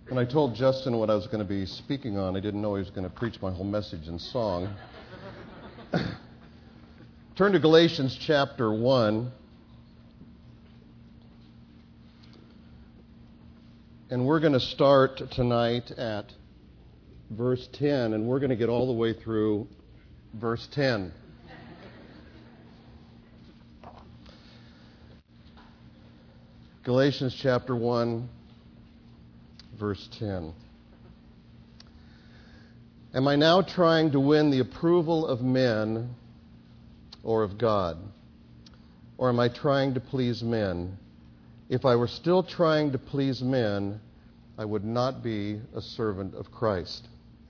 When I told Justin what I was going to be speaking on, I didn't know he was going to preach my whole message in song. Turn to Galatians chapter 1. And we're going to start tonight at verse 10, and we're going to get all the way through verse 10. Galatians chapter 1, verse 10. Am I now trying to win the approval of men or of God? Or am I trying to please men? If I were still trying to please men, I would not be a servant of Christ.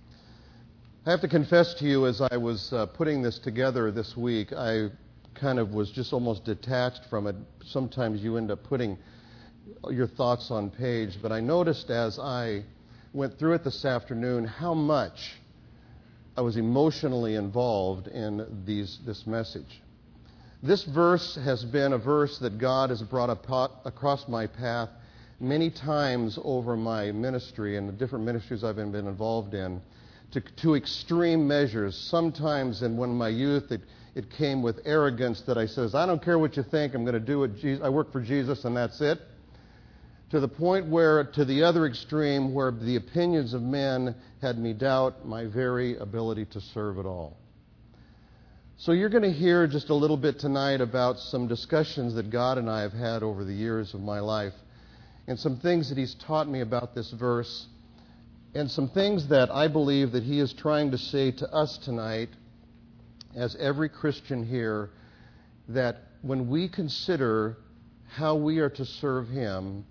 I have to confess to you, as I was putting this together this week, I kind of was just almost detached from it. Sometimes you end up putting your thoughts on page, but I noticed as I went through it this afternoon how much I was emotionally involved in this message. This verse has been a verse that God has brought across my path many times over my ministry and the different ministries I've been involved in to extreme measures. Sometimes in my youth it came with arrogance that I says, I don't care what you think, I'm going to do it. I work for Jesus and that's it. To the point where, to the other extreme, where the opinions of men had me doubt my very ability to serve at all. So you're going to hear just a little bit tonight about some discussions that God and I have had over the years of my life, and some things that He's taught me about this verse, and some things that I believe that He is trying to say to us tonight, as every Christian here, that when we consider how we are to serve Him,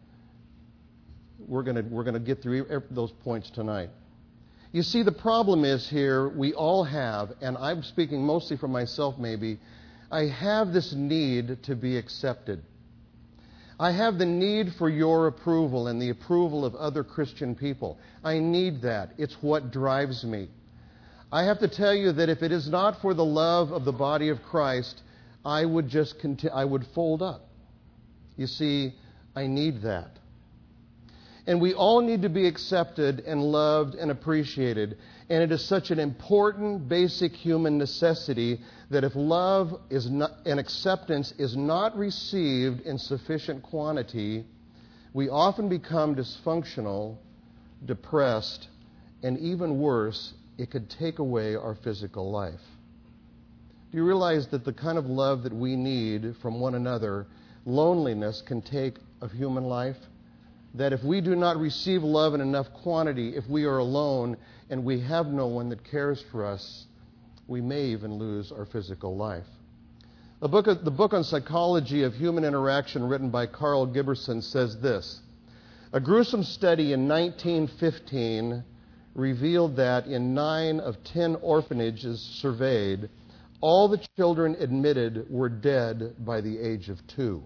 we're going to get through those points tonight. You see, the problem is here, we all have, and I'm speaking mostly for myself maybe, I have this need to be accepted. I have the need for your approval and the approval of other Christian people. I need that. It's what drives me. I have to tell you that if it is not for the love of the body of Christ, I would I would fold up. You see, I need that. And we all need to be accepted and loved and appreciated. And it is such an important, basic human necessity that if love and acceptance is not received in sufficient quantity, we often become dysfunctional, depressed, and even worse, it could take away our physical life. Do you realize that the kind of love that we need from one another, loneliness can take of human life? That if we do not receive love in enough quantity, if we are alone and we have no one that cares for us, we may even lose our physical life. The book on psychology of human interaction written by Carl Giberson says this: a gruesome study in 1915 revealed that in 9 of 10 orphanages surveyed, all the children admitted were dead by the age of 2.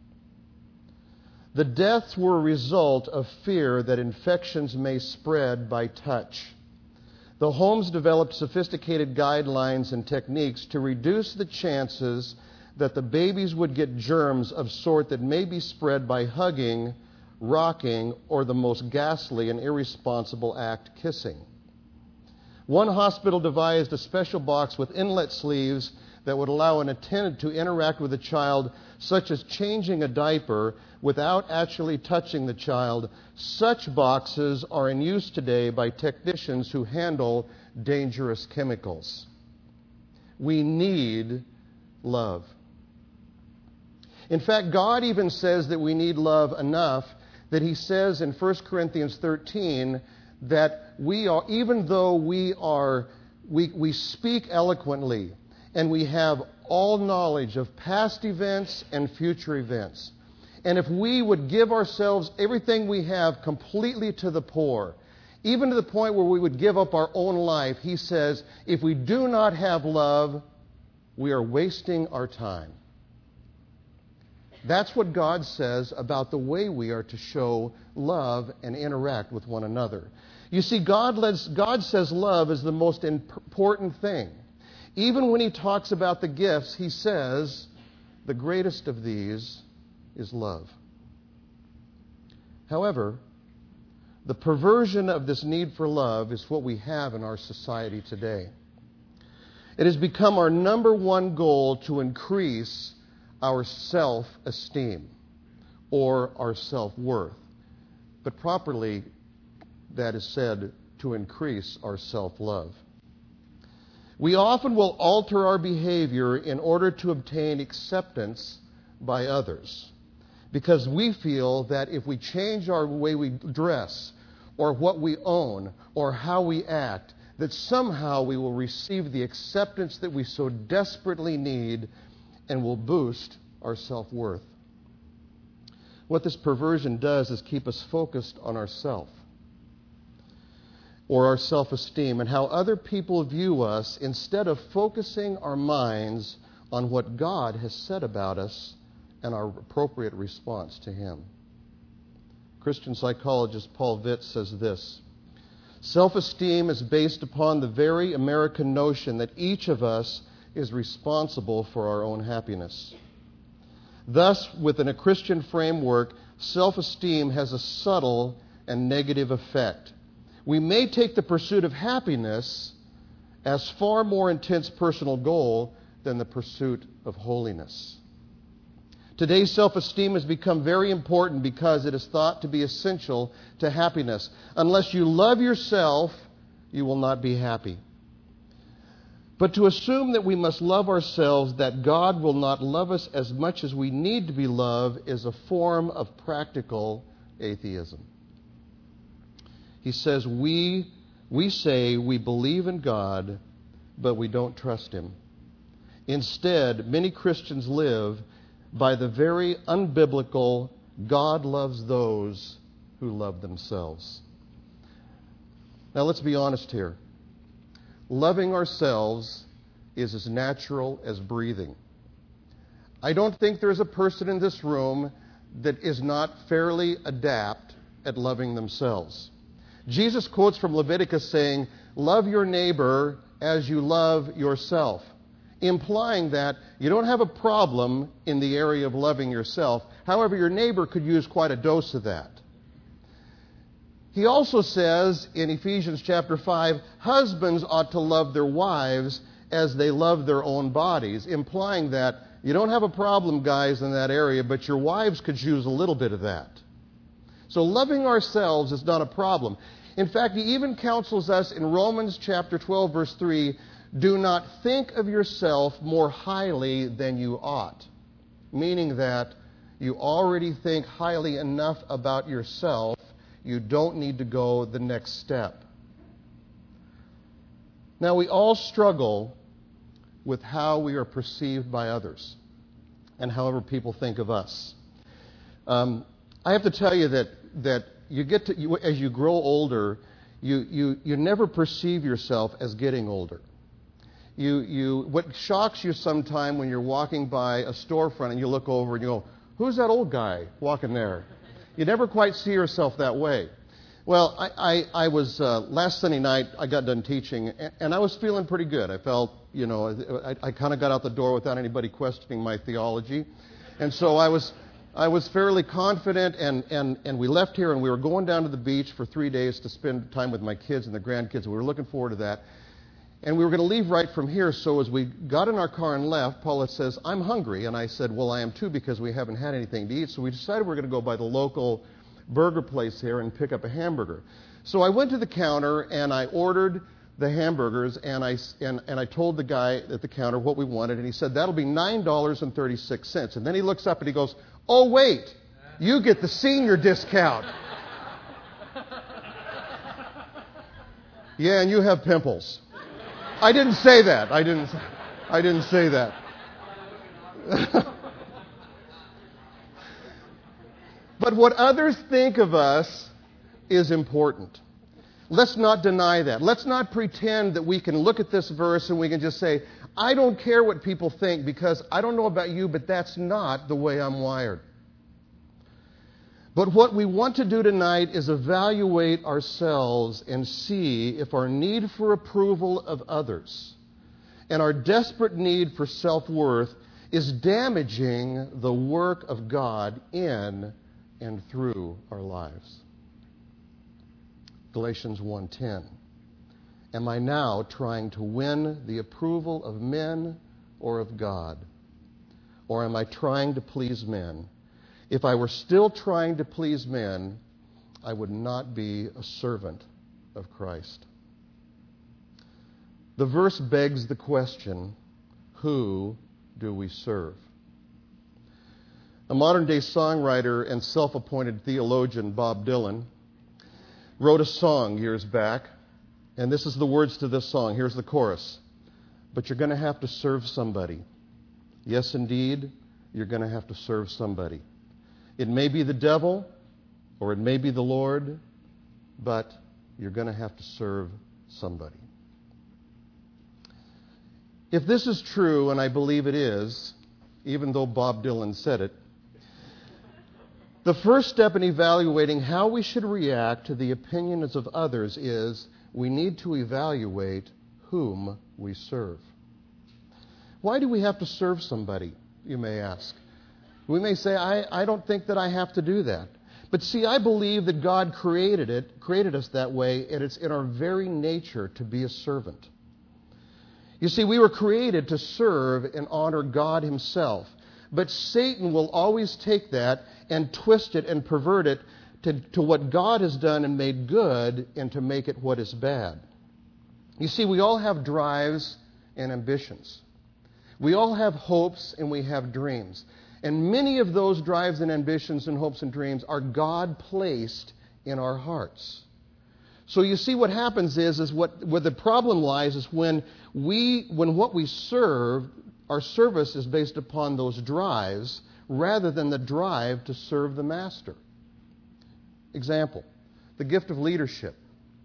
The deaths were a result of fear that infections may spread by touch. The homes developed sophisticated guidelines and techniques to reduce the chances that the babies would get germs of sort that may be spread by hugging, rocking, or the most ghastly and irresponsible act, kissing. One hospital devised a special box with inlet sleeves that would allow an attendant to interact with a child, such as changing a diaper, without actually touching the child. Such boxes are in use today by technicians who handle dangerous chemicals. We need love. In fact, God even says that we need love enough that He says in 1 Corinthians 13 that even though we speak eloquently, and we have all knowledge of past events and future events. And if we would give ourselves everything we have completely to the poor, even to the point where we would give up our own life, He says, if we do not have love, we are wasting our time. That's what God says about the way we are to show love and interact with one another. You see, God says love is the most important thing. Even when He talks about the gifts, He says the greatest of these is love. However, The perversion of this need for love is what we have in our society today. It has become our number one goal to increase our self-esteem or our self-worth. But properly, that is said to increase our self-love. We often will alter our behavior in order to obtain acceptance by others, because we feel that if we change our way we dress or what we own or how we act, that somehow we will receive the acceptance that we so desperately need and will boost our self-worth. What this perversion does is keep us focused on ourself or our self-esteem and how other people view us instead of focusing our minds on what God has said about us and our appropriate response to Him. Christian psychologist Paul Witt says this: self-esteem is based upon the very American notion that each of us is responsible for our own happiness. Thus, within a Christian framework, self-esteem has a subtle and negative effect. We may take the pursuit of happiness as far more intense personal goal than the pursuit of holiness. Today's self-esteem has become very important because it is thought to be essential to happiness. Unless you love yourself, you will not be happy. But to assume that we must love ourselves, that God will not love us as much as we need to be loved, is a form of practical atheism. He says, we say we believe in God, but we don't trust Him. Instead, many Christians live by the very unbiblical, God loves those who love themselves. Now let's be honest here. Loving ourselves is as natural as breathing. I don't think there's a person in this room that is not fairly adept at loving themselves. Jesus quotes from Leviticus saying, "Love your neighbor as you love yourself," implying that you don't have a problem in the area of loving yourself. However, your neighbor could use quite a dose of that. He also says in Ephesians chapter 5, husbands ought to love their wives as they love their own bodies, implying that you don't have a problem, guys, in that area, but your wives could use a little bit of that. So loving ourselves is not a problem. In fact, He even counsels us in Romans chapter 12, verse 3, do not think of yourself more highly than you ought, meaning that you already think highly enough about yourself. You don't need to go the next step. Now, we all struggle with how we are perceived by others and however people think of us. I have to tell you that as you grow older, you never perceive yourself as getting older. What shocks you sometime when you're walking by a storefront and you look over and you go, who's that old guy walking there? You never quite see yourself that way. Well, I was, last Sunday night, I got done teaching, and I was feeling pretty good. I felt, I kind of got out the door without anybody questioning my theology. And so I was fairly confident, and we left here, and we were going down to the beach for 3 days to spend time with my kids and the grandkids. We were looking forward to that. And we were going to leave right from here, so as we got in our car and left, Paulette says, I'm hungry. And I said, well, I am too, because we haven't had anything to eat. So we decided we're going to go by the local burger place here and pick up a hamburger. So I went to the counter, and I ordered the hamburgers, and I told the guy at the counter what we wanted, and he said, that'll be $9.36. And then he looks up and he goes, oh, wait, you get the senior discount. Yeah, and you have pimples. I didn't say that. I didn't say that. But what others think of us is important. Let's not deny that. Let's not pretend that we can look at this verse and we can just say, I don't care what people think because I don't know about you, but that's not the way I'm wired. But what we want to do tonight is evaluate ourselves and see if our need for approval of others and our desperate need for self-worth is damaging the work of God in and through our lives. Galatians 1:10. Am I now trying to win the approval of men or of God? Or am I trying to please men? If I were still trying to please men, I would not be a servant of Christ. The verse begs the question, who do we serve? A modern-day songwriter and self-appointed theologian, Bob Dylan, wrote a song years back, and this is the words to this song. Here's the chorus. But you're going to have to serve somebody. Yes, indeed, you're going to have to serve somebody. It may be the devil, or it may be the Lord, but you're going to have to serve somebody. If this is true, and I believe it is, even though Bob Dylan said it, the first step in evaluating how we should react to the opinions of others is we need to evaluate whom we serve. Why do we have to serve somebody, you may ask? We may say, I don't think that I have to do that. But see, I believe that God created us that way, and it's in our very nature to be a servant. You see, we were created to serve and honor God Himself. But Satan will always take that and twist it and pervert it to what God has done and made good and to make it what is bad. You see, we all have drives and ambitions. We all have hopes and we have dreams. And many of those drives and ambitions and hopes and dreams are God-placed in our hearts. So you see, what happens is where the problem lies is when what we serve, our service is based upon those drives rather than the drive to serve the Master. Example, the gift of leadership.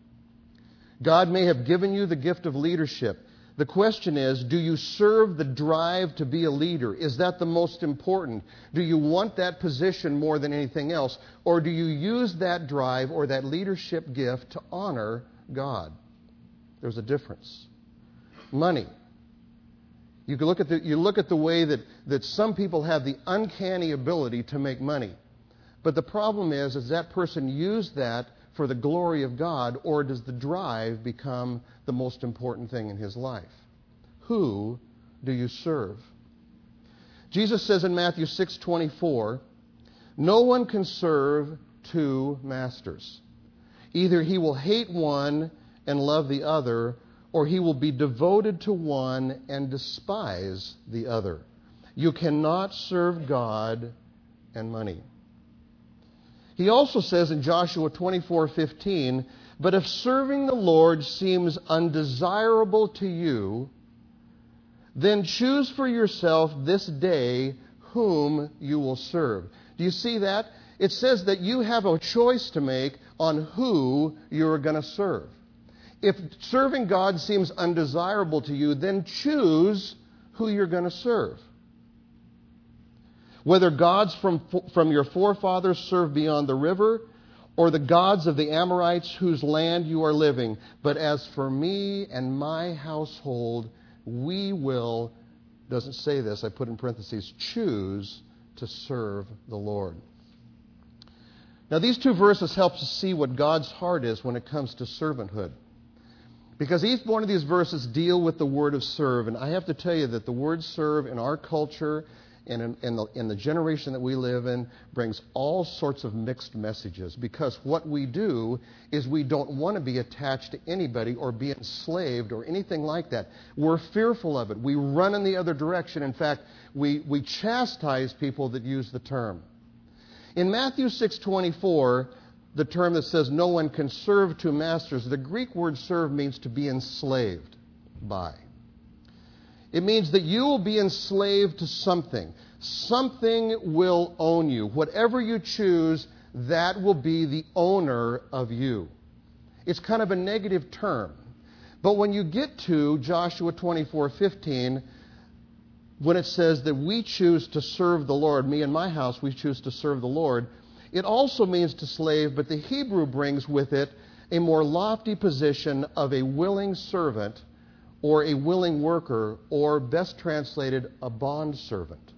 God may have given you the gift of leadership. The question is, do you serve the drive to be a leader? Is that the most important? Do you want that position more than anything else? Or do you use that drive or that leadership gift to honor God? There's a difference. Money. You look at the way that some people have the uncanny ability to make money. But the problem is that person use that for the glory of God, or does the drive become the most important thing in his life? Who do you serve? Jesus says in Matthew 6:24, no one can serve two masters. Either he will hate one and love the other, or he will be devoted to one and despise the other. You cannot serve God and money. He also says in Joshua 24:15, but if serving the Lord seems undesirable to you, then choose for yourself this day whom you will serve. Do you see that? It says that you have a choice to make on who you're going to serve. If serving God seems undesirable to you, then choose who you're going to serve. Whether gods from your forefathers served beyond the river, or the gods of the Amorites whose land you are living. But as for me and my household, we will, doesn't say this, I put in parentheses, choose to serve the Lord. Now these two verses help us see what God's heart is when it comes to servanthood. Because each one of these verses deal with the word of serve. And I have to tell you that the word serve in our culture and in the generation that we live in brings all sorts of mixed messages. Because what we do is we don't want to be attached to anybody or be enslaved or anything like that. We're fearful of it. We run in the other direction. In fact, we chastise people that use the term. In Matthew 6:24, the term that says no one can serve two masters, the Greek word serve means to be enslaved by. It means that you will be enslaved to something. Something will own you. Whatever you choose, that will be the owner of you. It's kind of a negative term. But when you get to Joshua 24:15, when it says that we choose to serve the Lord, me and my house, we choose to serve the Lord, it also means to slave, but the Hebrew brings with it a more lofty position of a willing servant or a willing worker, or best translated, a bondservant.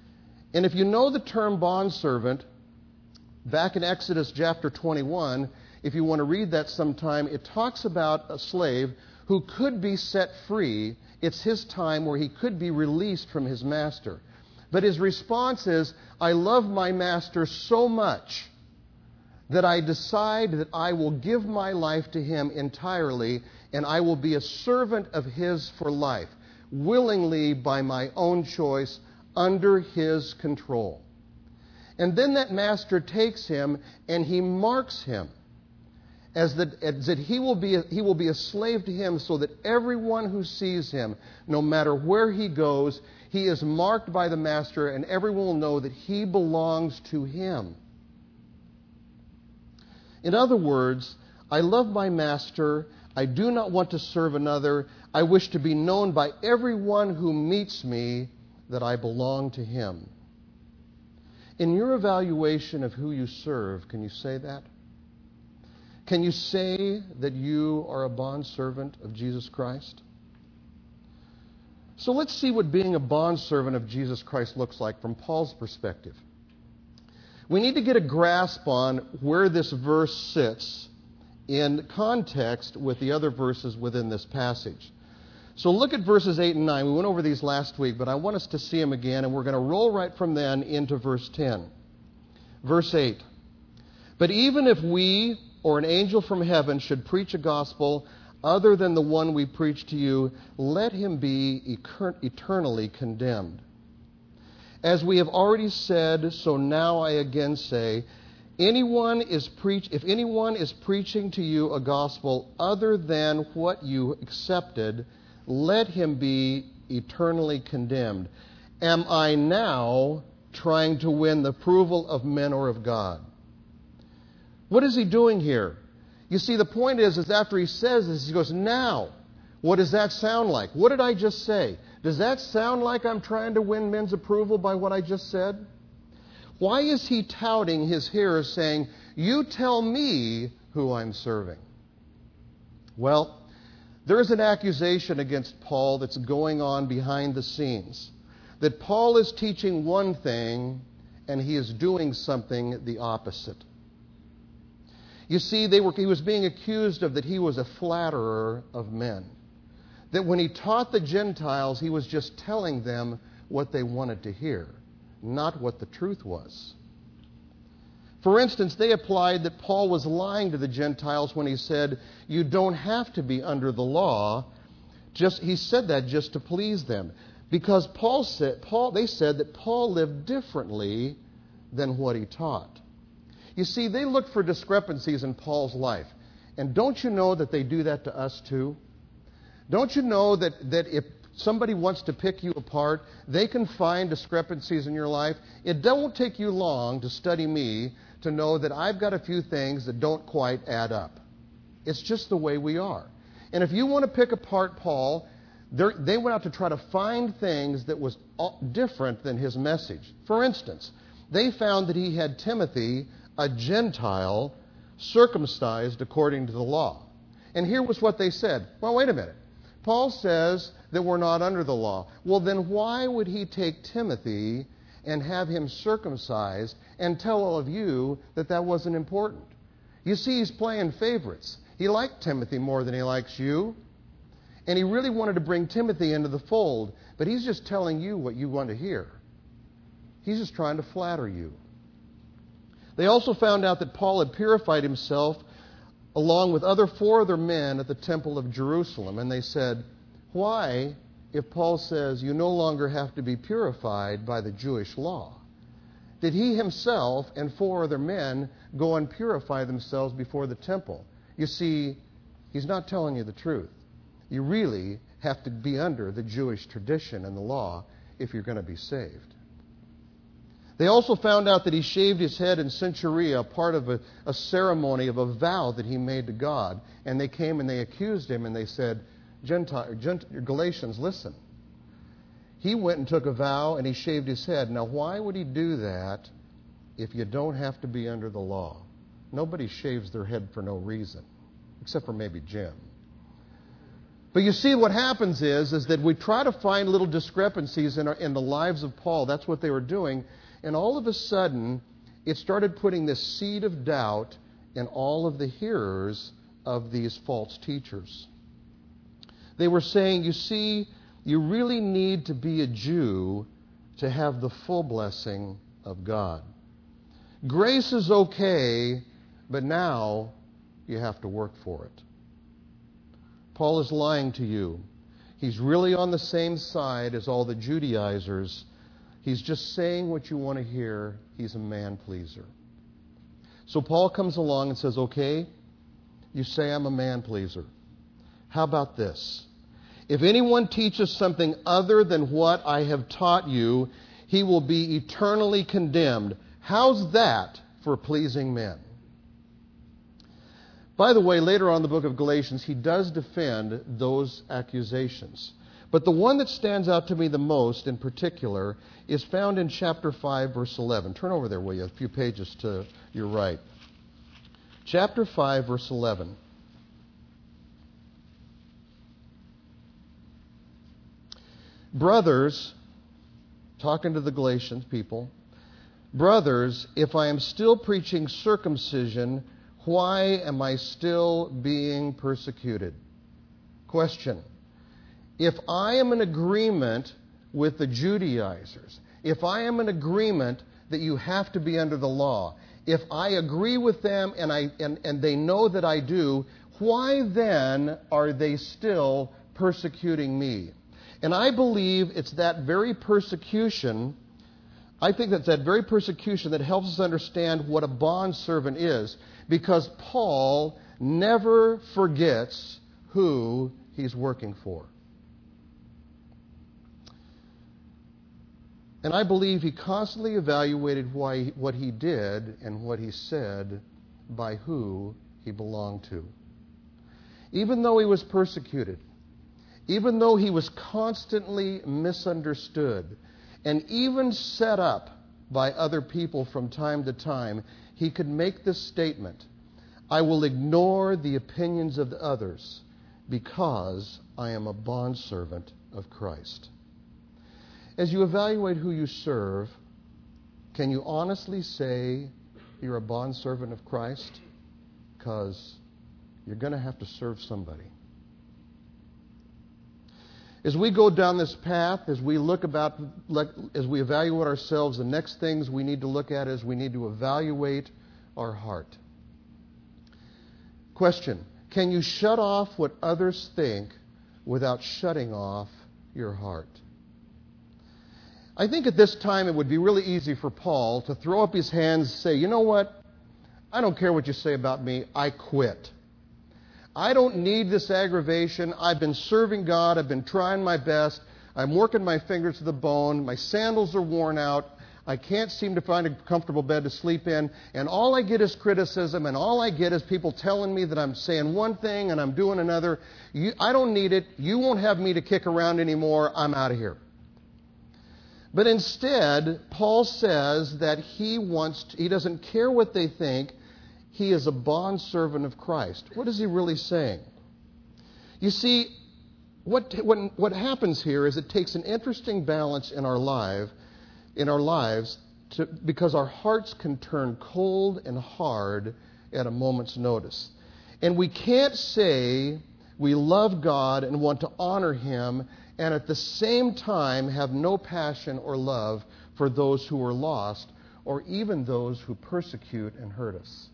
And if you know the term bondservant, back in Exodus chapter 21, if you want to read that sometime, it talks about a slave who could be set free. It's his time where he could be released from his master. But his response is, I love my master so much that I decide that I will give my life to him entirely, and I will be a servant of his for life, willingly by my own choice, under his control. And then that master takes him and he marks him as that he will be a slave to him, so that everyone who sees him, no matter where he goes, he is marked by the master, and everyone will know that he belongs to him. In other words, I love my master. I do not want to serve another. I wish to be known by everyone who meets me that I belong to him. In your evaluation of who you serve, can you say that? Can you say that you are a bondservant of Jesus Christ? So let's see what being a bondservant of Jesus Christ looks like from Paul's perspective. We need to get a grasp on where this verse sits in context with the other verses within this passage. So look at verses 8 and 9. We went over these last week, but I want us to see them again, and we're going to roll right from then into verse 10. Verse 8. But even if we or an angel from heaven should preach a gospel other than the one we preach to you, let him be eternally condemned. As we have already said, so now I again say, if anyone is preaching to you a gospel other than what you accepted, let him be eternally condemned. Am I now trying to win the approval of men or of God? What is he doing here? You see, the point is after he says this, he goes, now, what does that sound like? What did I just say? Does that sound like I'm trying to win men's approval by what I just said? Why is he touting his hearers, saying, you tell me who I'm serving? Well, there is an accusation against Paul that's going on behind the scenes. That Paul is teaching one thing and he is doing something the opposite. You see, he was being accused of that he was a flatterer of men. That when he taught the Gentiles, he was just telling them what they wanted to hear, not what the truth was. For instance, they applied that Paul was lying to the Gentiles when he said, you don't have to be under the law. He said that just to please them. Because they said that Paul lived differently than what he taught. You see, they looked for discrepancies in Paul's life. And don't you know that they do that to us too? Don't you know that if somebody wants to pick you apart, they can find discrepancies in your life? It won't take you long to study me to know that I've got a few things that don't quite add up. It's just the way we are. And if you want to pick apart Paul, they went out to try to find things that was different than his message. For instance, they found that he had Timothy, a Gentile, circumcised according to the law. And here was what they said. Well, wait a minute. Paul says that we're not under the law. Well, then why would he take Timothy and have him circumcised and tell all of you that that wasn't important? You see, he's playing favorites. He liked Timothy more than he likes you. And he really wanted to bring Timothy into the fold, but he's just telling you what you want to hear. He's just trying to flatter you. They also found out that Paul had purified himself along with 4 other men at the temple of Jerusalem. And they said, why, if Paul says you no longer have to be purified by the Jewish law, did he himself and 4 other men go and purify themselves before the temple? You see, he's not telling you the truth. You really have to be under the Jewish tradition and the law if you're going to be saved. They also found out that he shaved his head in Centuria, part of a ceremony of a vow that he made to God. And they came and they accused him and they said, Galatians, listen. He went and took a vow and he shaved his head. Now, why would he do that if you don't have to be under the law? Nobody shaves their head for no reason, except for maybe Jim. But you see, what happens is that we try to find little discrepancies in the lives of Paul. That's what they were doing. And all of a sudden, it started putting this seed of doubt and all of the hearers of these false teachers. They were saying, you see, you really need to be a Jew to have the full blessing of God. Grace is okay, but now you have to work for it. Paul is lying to you. He's really on the same side as all the Judaizers. He's just saying what you want to hear. He's a man-pleaser. So Paul comes along and says, okay, you say I'm a man-pleaser. How about this? If anyone teaches something other than what I have taught you, he will be eternally condemned. How's that for pleasing men? By the way, later on in the book of Galatians, he does defend those accusations. But the one that stands out to me the most in particular is found in chapter 5, verse 11. Turn over there, will you? A few pages to your right. Chapter 5, verse 11. Brothers, talking to the Galatians people, brothers, if I am still preaching circumcision, why am I still being persecuted? Question. If I am in agreement with the Judaizers, if I am in agreement that you have to be under the law, if I agree with them and they know that I do, why then are they still persecuting me? And I believe it's that very persecution, I think that's that very persecution that helps us understand what a bondservant is, because Paul never forgets who he's working for. And I believe he constantly evaluated what he did and what he said by who he belonged to. Even though he was persecuted, even though he was constantly misunderstood, and even set up by other people from time to time, he could make this statement: I will ignore the opinions of the others because I am a bondservant of Christ. As you evaluate who you serve, can you honestly say you're a bondservant of Christ? Because you're going to have to serve somebody. As we go down this path, as we evaluate ourselves, the next things we need to look at is we need to evaluate our heart. Question: can you shut off what others think without shutting off your heart? I think at this time it would be really easy for Paul to throw up his hands and say, you know what? I don't care what you say about me. I quit. I don't need this aggravation. I've been serving God. I've been trying my best. I'm working my fingers to the bone. My sandals are worn out. I can't seem to find a comfortable bed to sleep in. And all I get is criticism, and all I get is people telling me that I'm saying one thing and I'm doing another. I don't need it. You won't have me to kick around anymore. I'm out of here. But instead, Paul says that he doesn't care what they think. He is a bondservant of Christ. What is he really saying? You see, what happens here is it takes an interesting balance in our lives because our hearts can turn cold and hard at a moment's notice. And we can't say we love God and want to honor Him and at the same time have no passion or love for those who are lost or even those who persecute and hurt us.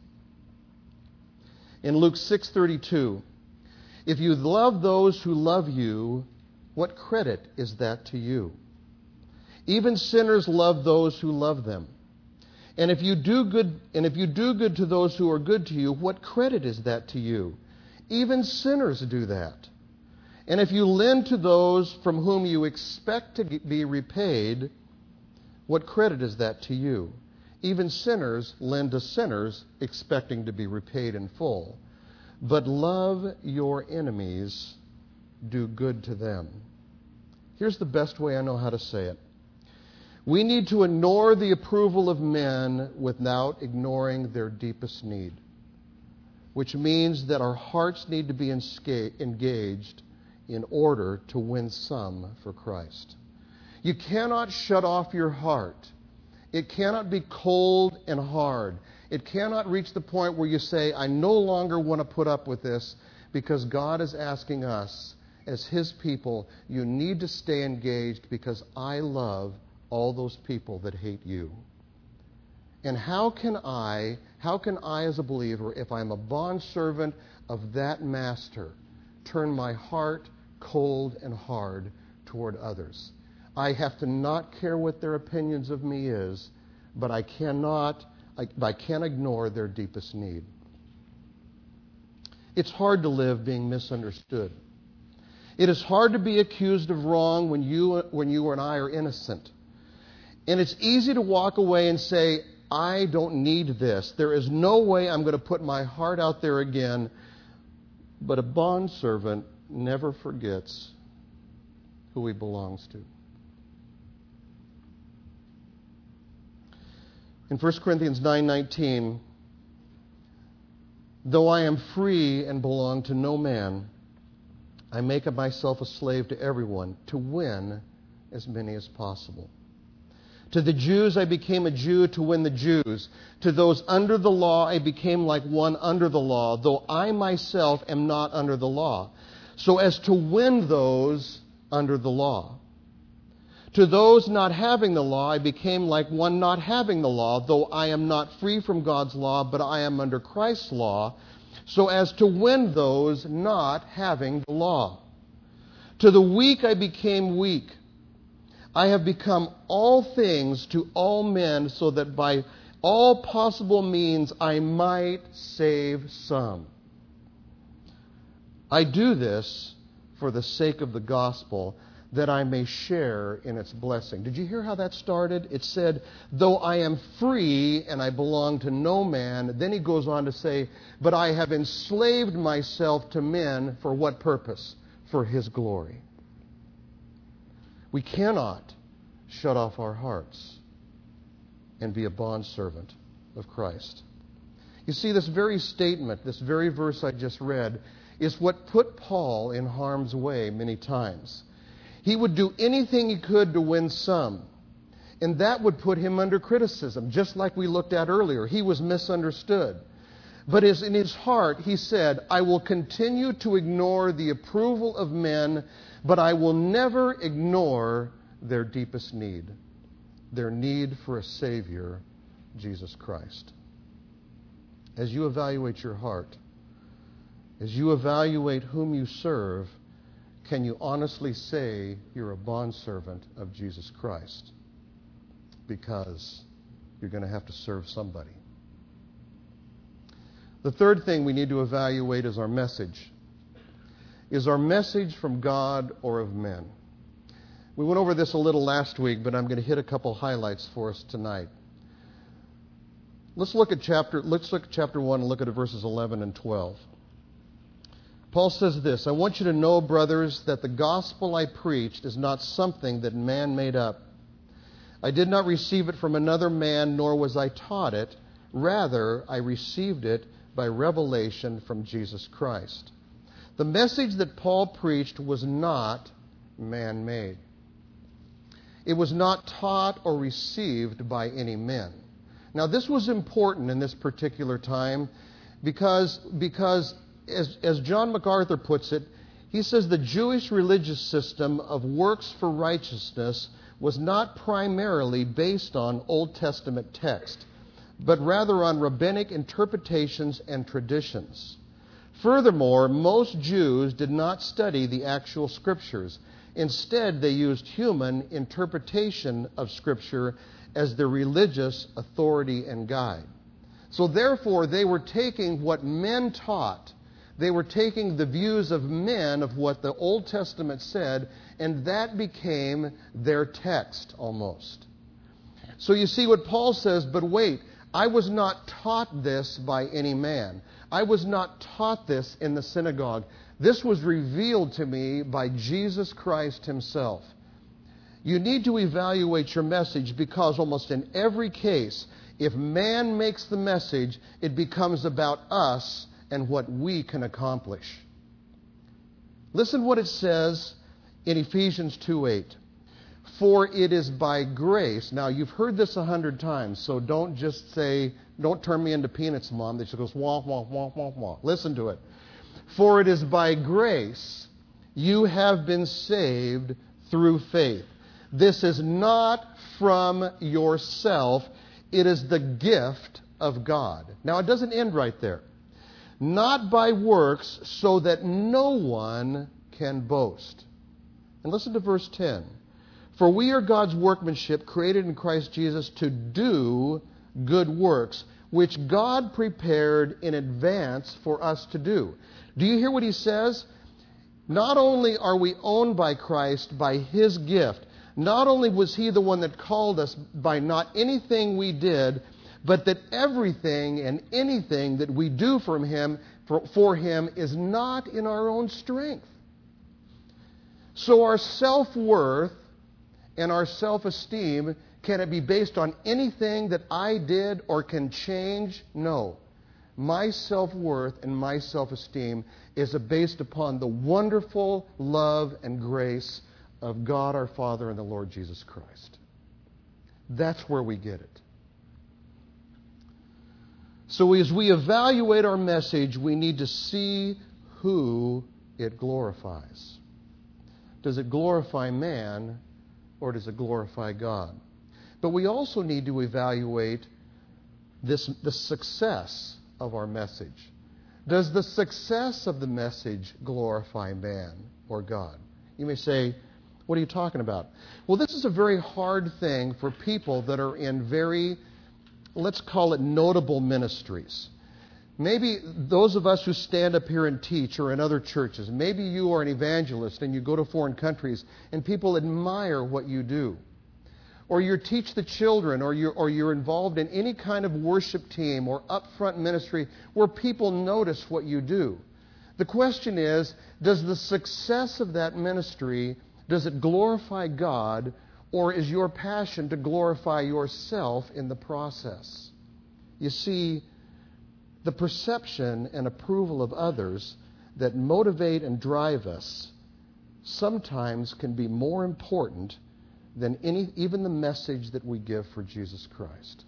In Luke 6:32, if you love those who love you, what credit is that to you? Even sinners love those who love them. And if you do good to those who are good to you, what credit is that to you? Even sinners do that. And if you lend to those from whom you expect to be repaid, what credit is that to you? Even sinners lend to sinners expecting to be repaid in full. But love your enemies, do good to them. Here's the best way I know how to say it. We need to ignore the approval of men without ignoring their deepest need, which means that our hearts need to be engaged in order to win some for Christ. You cannot shut off your heart. It cannot be cold and hard. It cannot reach the point where you say, I no longer want to put up with this, because God is asking us as His people, you need to stay engaged because I love all those people that hate you. And how can I as a believer, if I'm a bondservant of that master, turn my heart cold and hard toward others? I have to not care what their opinions of me is, but I can't ignore their deepest need. It's hard to live being misunderstood. It is hard to be accused of wrong when you and I are innocent. And it's easy to walk away and say, I don't need this. There is no way I'm going to put my heart out there again. But a bondservant never forgets who he belongs to. In 1 Corinthians 9:19, though I am free and belong to no man, I make of myself a slave to everyone to win as many as possible. To the Jews I became a Jew to win the Jews. To those under the law I became like one under the law, though I myself am not under the law, so as to win those under the law. To those not having the law I became like one not having the law, though I am not free from God's law, but I am under Christ's law, so as to win those not having the law. To the weak I became weak. I have become all things to all men, so that by all possible means I might save some. I do this for the sake of the gospel, that I may share in its blessing. Did you hear how that started? It said, though I am free and I belong to no man, then he goes on to say, but I have enslaved myself to men for what purpose? For His glory. We cannot shut off our hearts and be a bondservant of Christ. You see, this very statement, this very verse I just read, is what put Paul in harm's way many times. He would do anything he could to win some, and that would put him under criticism, just like we looked at earlier. He was misunderstood. But in his heart, he said, I will continue to ignore the approval of men, but I will never ignore their deepest need, their need for a Savior, Jesus Christ. As you evaluate your heart, as you evaluate whom you serve, can you honestly say you're a bondservant of Jesus Christ? Because you're going to have to serve somebody. The third thing we need to evaluate is our message. Is our message from God or of men? We went over this a little last week, but I'm going to hit a couple highlights for us tonight. Let's look at chapter 1 and look at verses 11 and 12. Paul says this, I want you to know, brothers, that the gospel I preached is not something that man made up. I did not receive it from another man, nor was I taught it. Rather, I received it by revelation from Jesus Christ. The message that Paul preached was not man-made. It was not taught or received by any men. Now, this was important in this particular time because as John MacArthur puts it, he says the Jewish religious system of works for righteousness was not primarily based on Old Testament text, but rather on rabbinic interpretations and traditions. Furthermore, most Jews did not study the actual Scriptures. Instead, they used human interpretation of Scripture as their religious authority and guide. So therefore, they were taking what men taught. They were taking the views of men of what the Old Testament said, and that became their text almost. So you see what Paul says, but wait, I was not taught this by any man. I was not taught this in the synagogue. This was revealed to me by Jesus Christ Himself. You need to evaluate your message because almost in every case, if man makes the message, it becomes about us and what we can accomplish. Listen what it says in Ephesians 2:8. For it is by grace. Now, you've heard this 100 times, so don't just say, don't turn me into Peanuts, Mom. That she goes, wah, wah, wah, wah, wah. Listen to it. For it is by grace you have been saved through faith. This is not from yourself. It is the gift of God. Now, it doesn't end right there. Not by works, so that no one can boast. And listen to verse 10. For we are God's workmanship, created in Christ Jesus to do good works, which God prepared in advance for us to do. Do you hear what he says? Not only are we owned by Christ by his gift, not only was he the one that called us by not anything we did, but that everything and anything that we do for him is not in our own strength. So our self-worth and our self-esteem, can it be based on anything that I did or can change? No. My self-worth and my self-esteem is based upon the wonderful love and grace of God our Father and the Lord Jesus Christ. That's where we get it. So as we evaluate our message, we need to see who it glorifies. Does it glorify man, or does it glorify God? But we also need to evaluate the success of our message. Does the success of the message glorify man or God? You may say, what are you talking about? Well, this is a very hard thing for people that are in very, let's call it, notable ministries. Maybe those of us who stand up here and teach are in other churches. Maybe you are an evangelist and you go to foreign countries and people admire what you do. Or you teach the children, or you're involved in any kind of worship team or upfront ministry where people notice what you do. The question is, does the success of that ministry, does it glorify God, or is your passion to glorify yourself in the process? You see, the perception and approval of others that motivate and drive us sometimes can be more important than even the message that we give for Jesus Christ.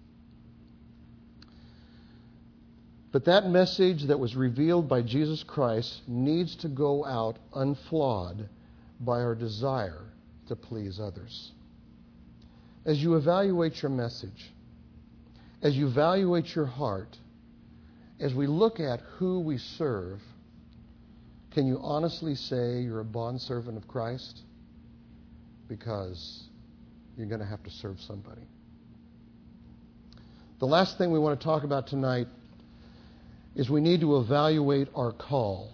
But that message that was revealed by Jesus Christ needs to go out unflawed by our desire to please others. As you evaluate your message, as you evaluate your heart, as we look at who we serve, can you honestly say you're a bondservant of Christ? Because you're going to have to serve somebody. The last thing we want to talk about tonight is we need to evaluate our call.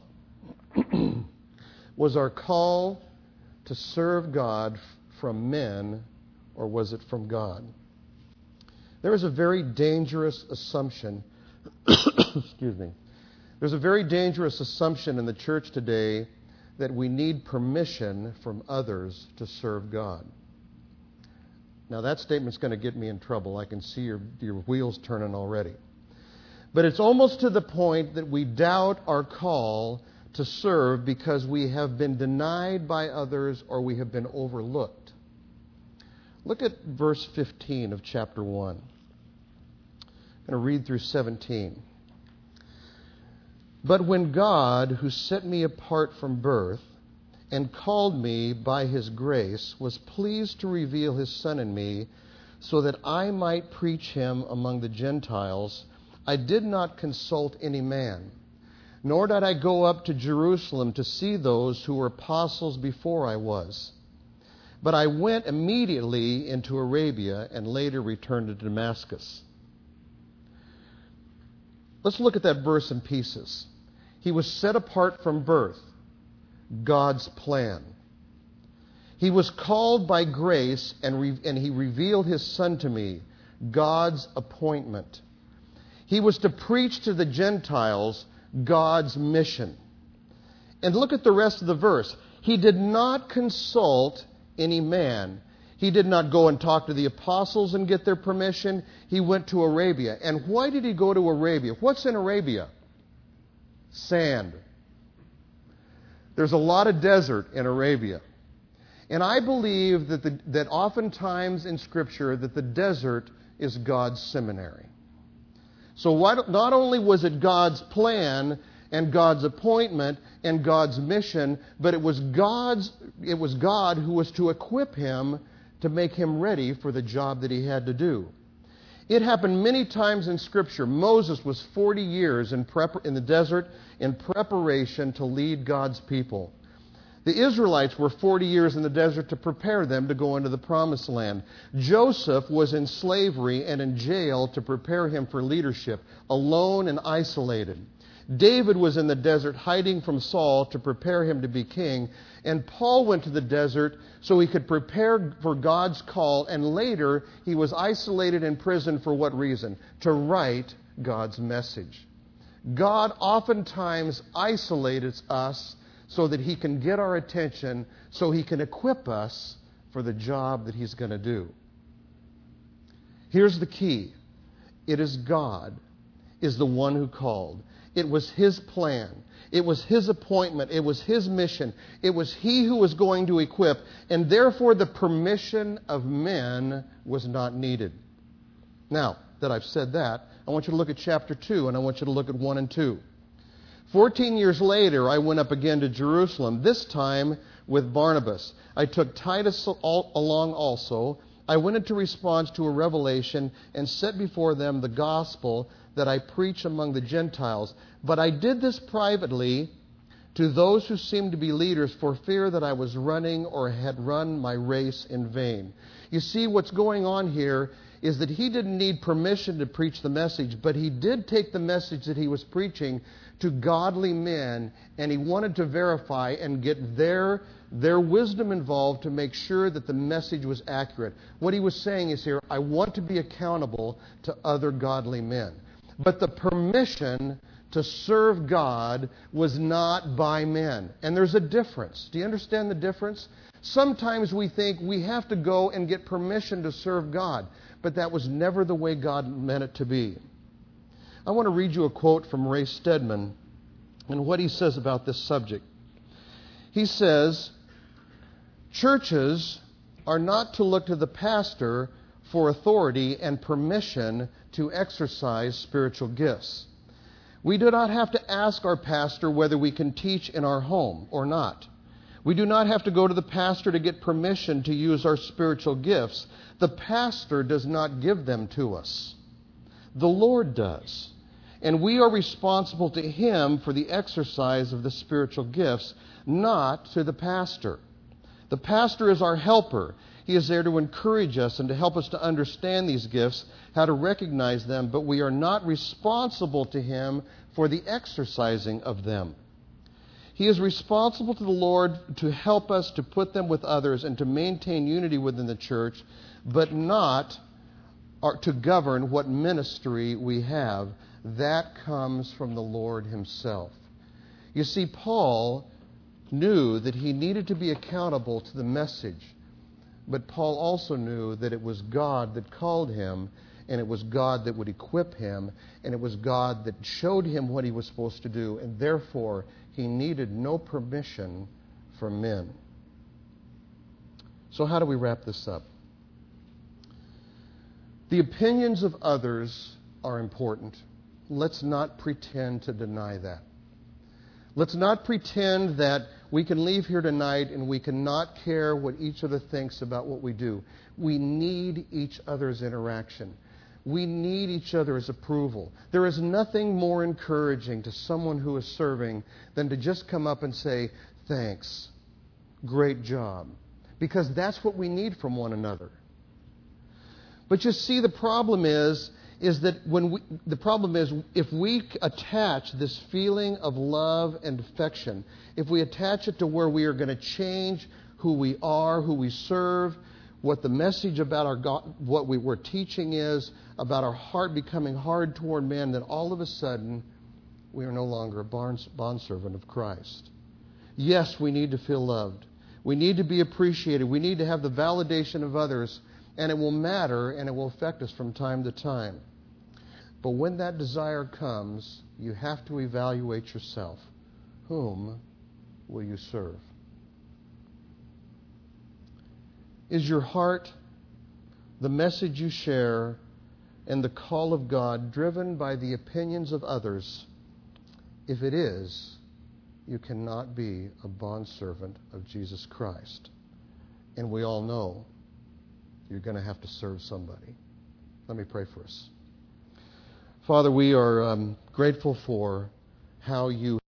Was our call to serve God from men, or was it from God? There is a very dangerous assumption excuse me. There's a very dangerous assumption in the church today that we need permission from others to serve God. Now that statement's going to get me in trouble. I can see your wheels turning already. But it's almost to the point that we doubt our call to serve because we have been denied by others or we have been overlooked. Look at verse 15 of chapter 1. I'm going to read through 17. But when God, who set me apart from birth and called me by his grace, was pleased to reveal his Son in me so that I might preach him among the Gentiles, I did not consult any man, nor did I go up to Jerusalem to see those who were apostles before I was. But I went immediately into Arabia and later returned to Damascus. Let's look at that verse in pieces. He was set apart from birth, God's plan. He was called by grace, and he revealed his Son to me, God's appointment. He was to preach to the Gentiles, God's mission. And look at the rest of the verse. He did not consult any man. He did not go and talk to the apostles and get their permission. He went to Arabia. And why did he go to Arabia? What's in Arabia? Sand. There's a lot of desert in Arabia. And I believe that oftentimes in Scripture that the desert is God's seminary. So not only was it God's plan and God's appointment and God's mission, but it was God who was to equip him to make him ready for the job that he had to do. It happened many times in Scripture. Moses was 40 years in the desert in preparation to lead God's people. The Israelites were 40 years in the desert to prepare them to go into the Promised Land. Joseph was in slavery and in jail to prepare him for leadership, alone and isolated. David was in the desert hiding from Saul to prepare him to be king. And Paul went to the desert so he could prepare for God's call. And later, he was isolated in prison for what reason? To write God's message. God oftentimes isolates us so that he can get our attention, so he can equip us for the job that he's going to do. Here's the key. It is God is the one who called. It was his plan. It was his appointment. It was his mission. It was he who was going to equip, and therefore the permission of men was not needed. Now that I've said that, I want you to look at chapter 2, and I want you to look at 1 and 2. 14 years later, I went up again to Jerusalem, this time with Barnabas. I took Titus along also. I went into response to a revelation and set before them the gospel that I preach among the Gentiles. But I did this privately to those who seemed to be leaders for fear that I was running or had run my race in vain. You see, what's going on here is that he didn't need permission to preach the message, but he did take the message that he was preaching to godly men, and he wanted to verify and get their wisdom involved to make sure that the message was accurate. What he was saying is here, I want to be accountable to other godly men. But the permission to serve God was not by men. And there's a difference. Do you understand the difference? Sometimes we think we have to go and get permission to serve God, but that was never the way God meant it to be. I want to read you a quote from Ray Stedman and what he says about this subject. He says, churches are not to look to the pastor for authority and permission to exercise spiritual gifts. We do not have to ask our pastor whether we can teach in our home or not. We do not have to go to the pastor to get permission to use our spiritual gifts. The pastor does not give them to us. The Lord does. And we are responsible to him for the exercise of the spiritual gifts, not to the pastor. The pastor is our helper. He is there to encourage us and to help us to understand these gifts, how to recognize them, but we are not responsible to him for the exercising of them. He is responsible to the Lord to help us to put them with others and to maintain unity within the church, but not to govern what ministry we have. That comes from the Lord himself. You see, Paul knew that he needed to be accountable to the message, but Paul also knew that it was God that called him, and it was God that would equip him, and it was God that showed him what he was supposed to do, and therefore he needed no permission from men. So how do we wrap this up? The opinions of others are important. Let's not pretend to deny that. Let's not pretend that we can leave here tonight and we cannot care what each other thinks about what we do. We need each other's interaction. We need each other's approval. There is nothing more encouraging to someone who is serving than to just come up and say, thanks, great job. Because that's what we need from one another. But you see, the problem is that if we attach this feeling of love and affection, if we attach it to where we are going to change who we are, who we serve, what the message about our God, what we were teaching is, about our heart becoming hard toward men, then all of a sudden we are no longer a bondservant of Christ. Yes, we need to feel loved. We need to be appreciated. We need to have the validation of others. And it will matter and it will affect us from time to time. But when that desire comes, you have to evaluate yourself. Whom will you serve? Is your heart, the message you share, and the call of God driven by the opinions of others? If it is, you cannot be a bondservant of Jesus Christ. And we all know you're going to have to serve somebody. Let me pray for us. Father, we are grateful for how you